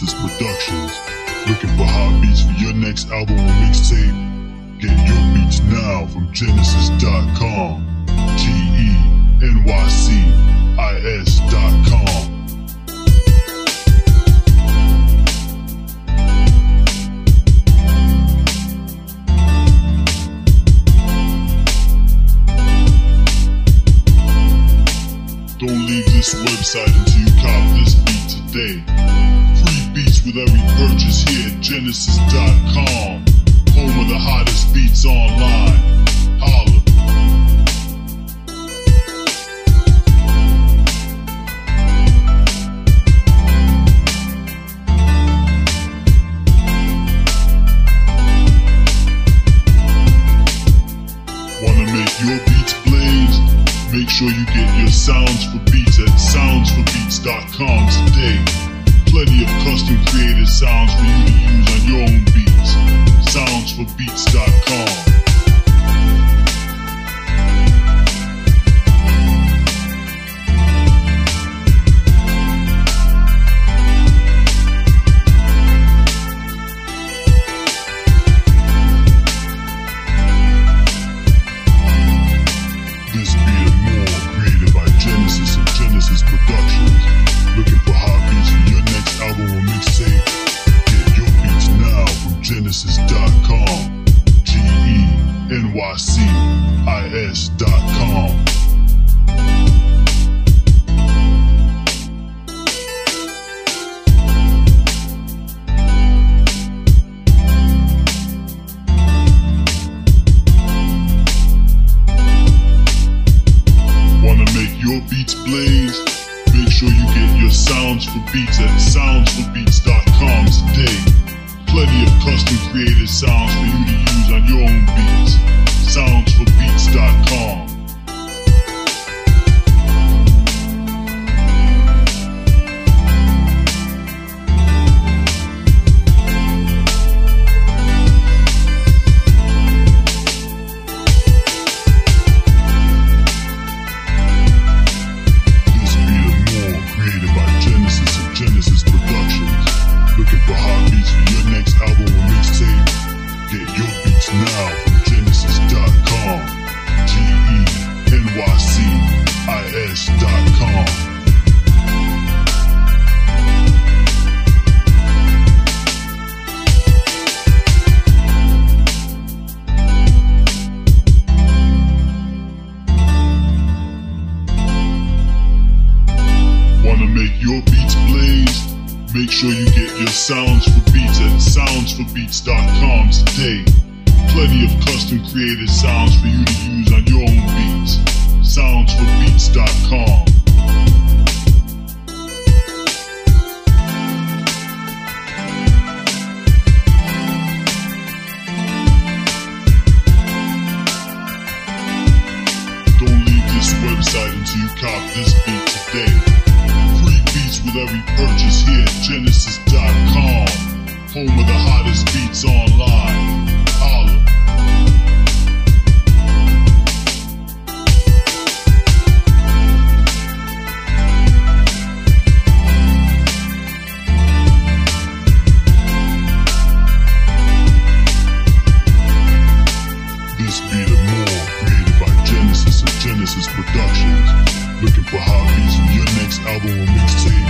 Genesis Productions. Looking for hot beats for your next album or mixtape? Get your beats now from Genesis.com. GENYCIS.com. Don't leave this website until you cop this beat today. Free beats with every purchase here at Genesis.com. Home of the hottest beats online. Holla. Wanna make your beats blaze? Make sure you get your Sounds for Beats at soundsforbeats.com today. Plenty of custom created sounds for you to use on your own beats. Soundsforbeats.com. This beat and more created by Genesis of Genesis Productions. Looking for hot beats for your next album or mixtape? Get your beats now from Genesis.com. GENYCIS.com. Wanna make your beats blaze? Make sure you get your Sounds for Beats at soundsforbeats.com today. Plenty of custom created sounds for you to use on your own beats. Soundsforbeats.com. Genesis Productions. Looking for hot beats for your next album or mixtape? Get your beats now from Genesis.com. GENYCIS.com. Wanna make your beats blaze? Make sure you get your Sounds for Beats at soundsforbeats.com today. Plenty of custom created sounds for you to use on your own beats. Soundsforbeats.com. Don't leave this website until you cop this beat today. With every purchase here at Genesis.com. Home of the hottest beats online. Holla. This beat and more created by Genesis of Genesis Productions. Looking for hot beats for your next album or mixtape?